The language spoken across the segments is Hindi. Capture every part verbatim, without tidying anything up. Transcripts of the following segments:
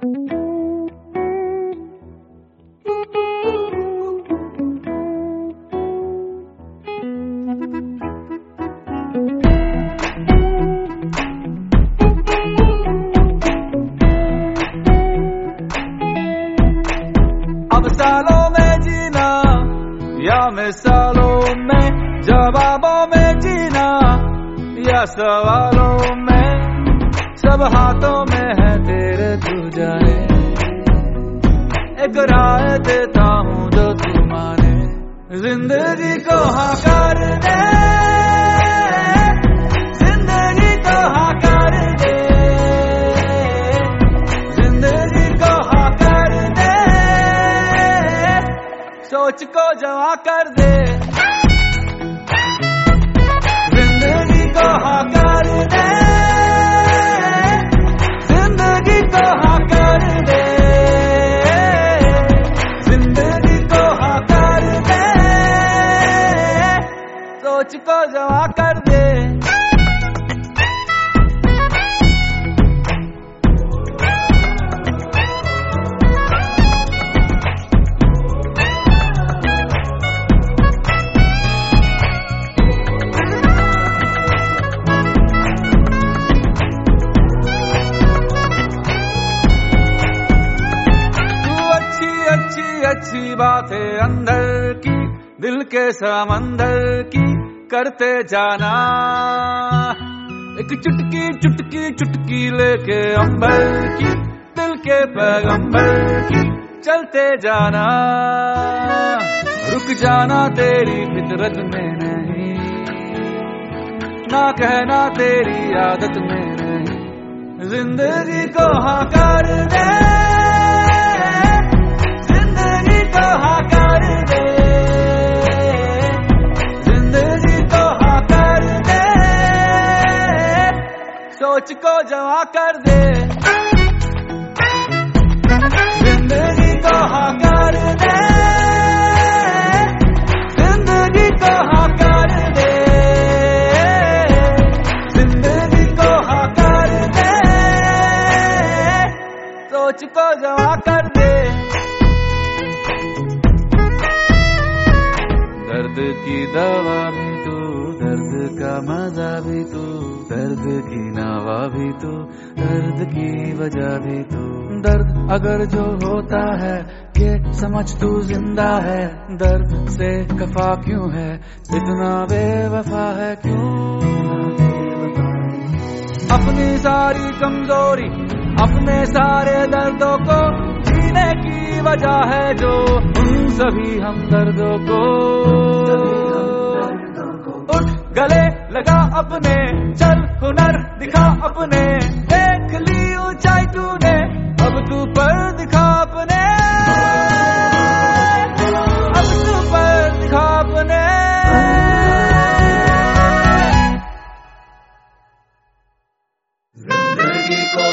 अब सालों में जीना या मिसालों में, जवाबों में जीना या सवालों में, सब हाथों में है तेरे, तू जाने। एक राय देता हूँ जो तू माने, जिंदगी को हाँ कर दे, जिंदगी को हाँ कर दे, जिंदगी को हाँ कर दे, सोच को जवा कर दे, जिंदगी को हाँ कर दे, जिंदगी को हाँ कर दे, जिंदगी को हाँ कर दे, सोच को जवा कर दे। अच्छी बातें अंदर की, दिल के समंदर की करते जाना, एक चुटकी चुटकी चुटकी लेके अंबर की, दिल के पैगंबर की चलते जाना। रुक जाना तेरी फितरत में नहीं, ना कहना तेरी आदत में नहीं, जिंदगी को हाँ कर दे, को हाँ कर दे, जिंदगी को हाँ कर दे, सोच को जवा कर दे, जिंदगी को हाँ कर दे, जिंदगी को हाँ कर दे, जिंदगी को हाँ कर दे, सोच को जवा कर दे। दर्द की दवा भी तू, दर्द का मजा भी तू, दर्द की नावा भी तू, दर्द की वजह भी तू। दर्द अगर जो होता है ये समझ तू जिंदा है, दर्द से कफा क्यों है, इतना बेवफा है क्यों। अपनी सारी कमजोरी, अपने सारे दर्दों को जीने की वजह है जो, उन सभी हम दर्दों को उठ गले लगा अपने, चल हुनर दिखा अपने, देख ली ऊंचाई तूने, अब तू पर दिखा अपने, अब तू पर दिखा अपने। जिंदगी को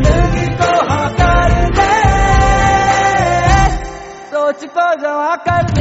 सोच को जवा कर